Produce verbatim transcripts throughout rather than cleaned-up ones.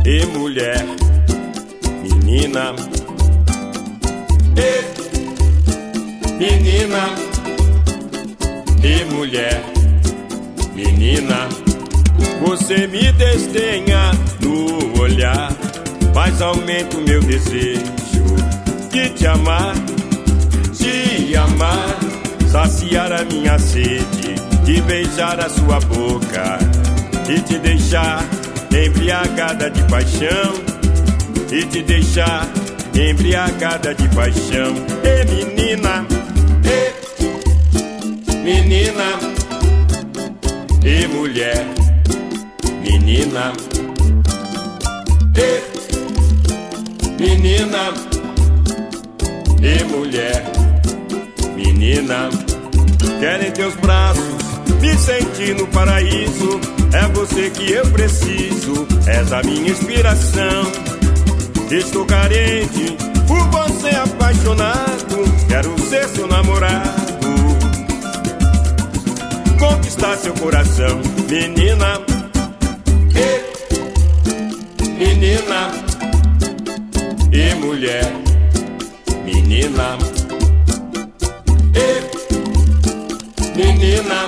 e mulher, menina, e menina, e mulher, menina. Você me desdenha no olhar, mas aumenta o meu desejo de te amar, de amar, saciar a minha sede, de beijar a sua boca e te deixar embriagada de paixão, e te deixar embriagada de paixão. E menina, e menina, e mulher, menina, e menina, e mulher, menina. Quero em teus braços me sentir no paraíso. É você que eu preciso, és a minha inspiração. Estou carente, por você apaixonado. Quero ser seu namorado, conquistar seu coração, menina, e menina, e mulher, menina, e menina,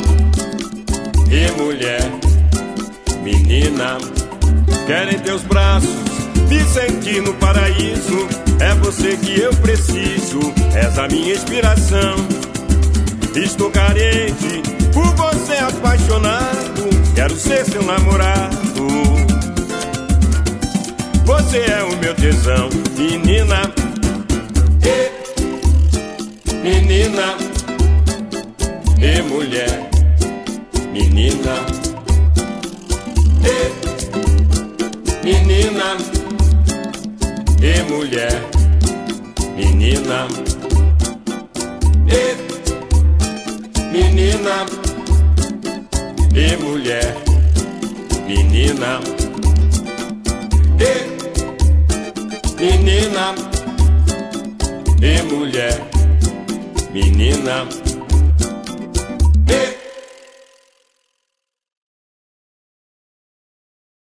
e mulher, menina. Quero em teus braços me sentir no paraíso. É você que eu preciso, és a minha inspiração. Estou carente, por você apaixonado. Quero ser seu namorado, você é o meu tesão, menina, e menina, e mulher, menina, e menina, e mulher, menina, e menina, e mulher, menina, e menina, e mulher, menina, e